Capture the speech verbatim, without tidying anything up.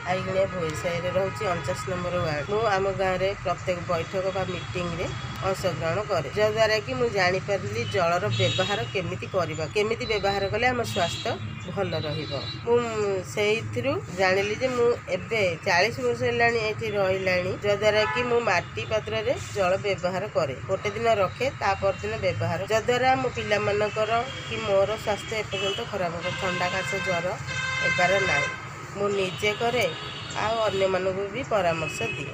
आईगणिया भोईसाई रोचे अणचाश number ward. मु आम गाँव में प्रत्येक बैठक बा मीटिंग रे अंशग्रहण करे जद्वारा कि मुझे जानीपारि जलर व्यवहार केमिति करबा केमिति व्यवहार कले आम स्वास्थ्य भल रहिबो। मुझे जानिली जे मु एबे चालीस वर्ष हेलानी एठी रहिलानी जद्वारा कि मु माटी पात्र रे जल व्यवहार करे गोटे दिन रखे ता पर दिन व्यवहार जद्वारा मो पिला मानकर कि मोर स्वास्थ्य एपर्यंत खराब हो ठंडा काश ज्वर एबार ना मु निजे करे आ अन्य मानक भी परामर्श दिए।